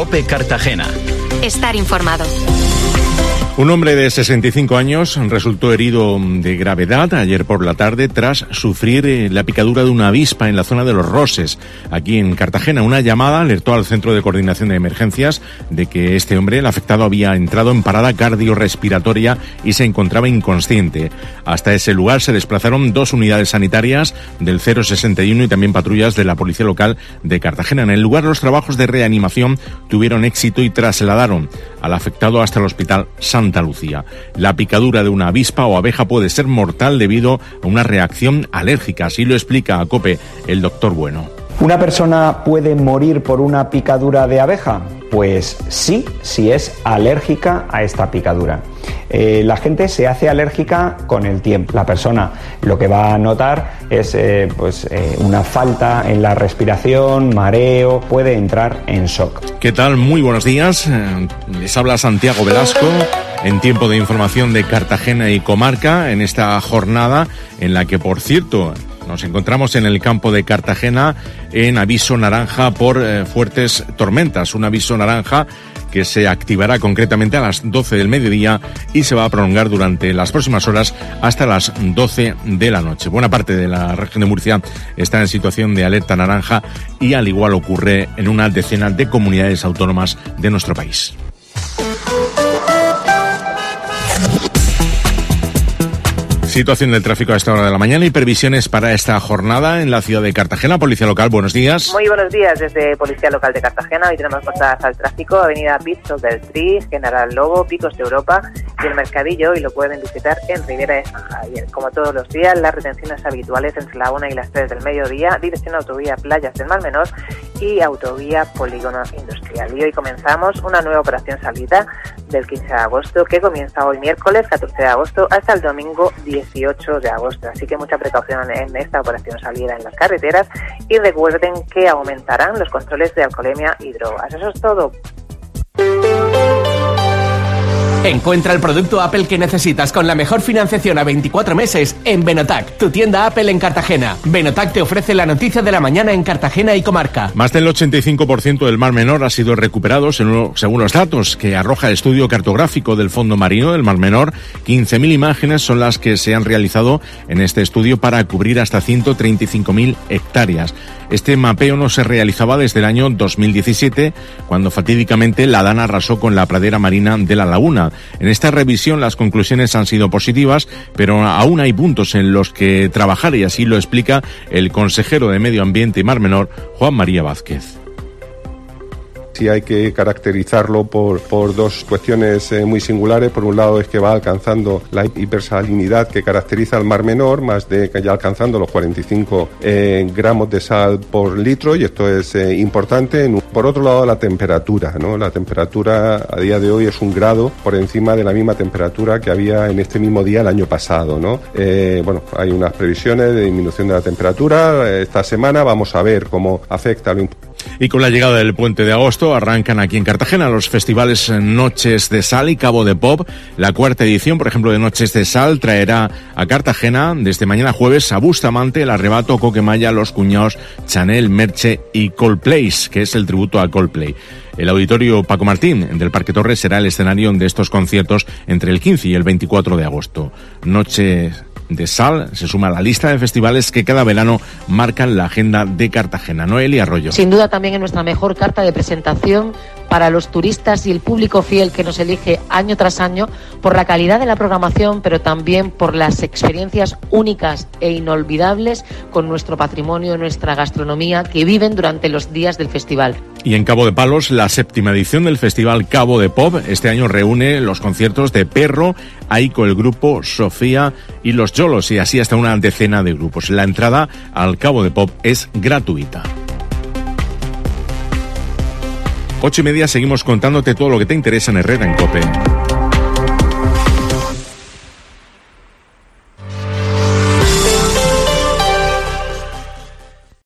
COPE Cartagena. Estar informado. Un hombre de 65 años resultó herido de gravedad ayer por la tarde tras sufrir la picadura de una avispa en la zona de Los Roses, aquí en Cartagena. Una llamada alertó al Centro de Coordinación de Emergencias de que este hombre, el afectado, había entrado en parada cardiorrespiratoria y se encontraba inconsciente. Hasta ese lugar se desplazaron 2 unidades sanitarias del 061 y también patrullas de la Policía Local de Cartagena. En el lugar, los trabajos de reanimación tuvieron éxito y trasladaron al afectado hasta el Hospital Santa Lucía. La picadura de una avispa o abeja puede ser mortal debido a una reacción alérgica, así lo explica a COPE el doctor Bueno. ¿Una persona puede morir por una picadura de abeja? Pues sí, si es alérgica a esta picadura. La gente se hace alérgica con el tiempo. La persona lo que va a notar es una falta en la respiración, mareo, puede entrar en shock. ¿Qué tal? Muy buenos días. Les habla Santiago Velasco en tiempo de información de Cartagena y comarca en esta jornada en la que, por cierto, nos encontramos en el campo de Cartagena en aviso naranja por fuertes tormentas. Un aviso naranja que se activará concretamente a las 12 del mediodía y se va a prolongar durante las próximas horas hasta las 12 de la noche. Buena parte de la región de Murcia está en situación de alerta naranja y al igual ocurre en una decena de comunidades autónomas de nuestro país. Situación del tráfico a esta hora de la mañana y previsiones para esta jornada en la ciudad de Cartagena. Policía Local, buenos días. Muy buenos días desde Policía Local de Cartagena. Hoy tenemos pasadas al tráfico, Avenida Pisos del Tri, General Lobo, Picos de Europa y el Mercadillo, y lo pueden visitar en Ribera de San Javier. Como todos los días, las retenciones habituales entre la 1 y las 3 del mediodía, dirección autovía Playas del Mar Menor y autovía Polígono Industrial. Y hoy comenzamos una nueva operación salida del 15 de agosto que comienza hoy miércoles 14 de agosto hasta el domingo 18 de agosto. Así que mucha precaución en esta operación salida en las carreteras y recuerden que aumentarán los controles de alcoholemia y drogas. Eso es todo. Encuentra el producto Apple que necesitas con la mejor financiación a 24 meses en Benotac, tu tienda Apple en Cartagena. Benotac te ofrece la noticia de la mañana en Cartagena y comarca. Más del 85% del Mar Menor ha sido recuperado según los datos que arroja el estudio cartográfico del Fondo Marino del Mar Menor. 15.000 imágenes son las que se han realizado en este estudio para cubrir hasta 135.000 hectáreas. Este mapeo no se realizaba desde el año 2017, cuando fatídicamente la Dana arrasó con la pradera marina de la laguna. En esta revisión las conclusiones han sido positivas, pero aún hay puntos en los que trabajar y así lo explica el consejero de Medio Ambiente y Mar Menor, Juan María Vázquez. Sí hay que caracterizarlo por 2 cuestiones muy singulares. Por un lado es que va alcanzando la hipersalinidad que caracteriza al Mar Menor, ya alcanzando los 45 gramos de sal por litro, y esto es importante. Por otro lado, la temperatura, ¿no? La temperatura a día de hoy es 1 grado por encima de la misma temperatura que había en este mismo día el año pasado, ¿no? Hay unas previsiones de disminución de la temperatura. Esta semana vamos a ver cómo afecta Y con la llegada del puente de agosto arrancan aquí en Cartagena los festivales Noches de Sal y Cabo de Pop. La 4ª edición, por ejemplo, de Noches de Sal traerá a Cartagena desde mañana jueves a Bustamante, El Arrebato, Coquemaya, Los Cuñaos, Chanel, Merche y Coldplay, que es el tributo a Coldplay. El auditorio Paco Martín del Parque Torres será el escenario de estos conciertos entre el 15 y el 24 de agosto. Noches de Sal se suma a la lista de festivales que cada verano marcan la agenda de Cartagena. Noelia Arroyo. Sin duda también es nuestra mejor carta de presentación para los turistas y el público fiel que nos elige año tras año por la calidad de la programación, pero también por las experiencias únicas e inolvidables con nuestro patrimonio, nuestra gastronomía que viven durante los días del festival. Y en Cabo de Palos, la 7ª edición del Festival Cabo de Pop este año reúne los conciertos de Perro, Aiko, el grupo, Sofía y los Yolos, y así hasta una decena de grupos. La entrada al Cabo de Pop es gratuita. 8:30, seguimos contándote todo lo que te interesa en Herrera en COPE.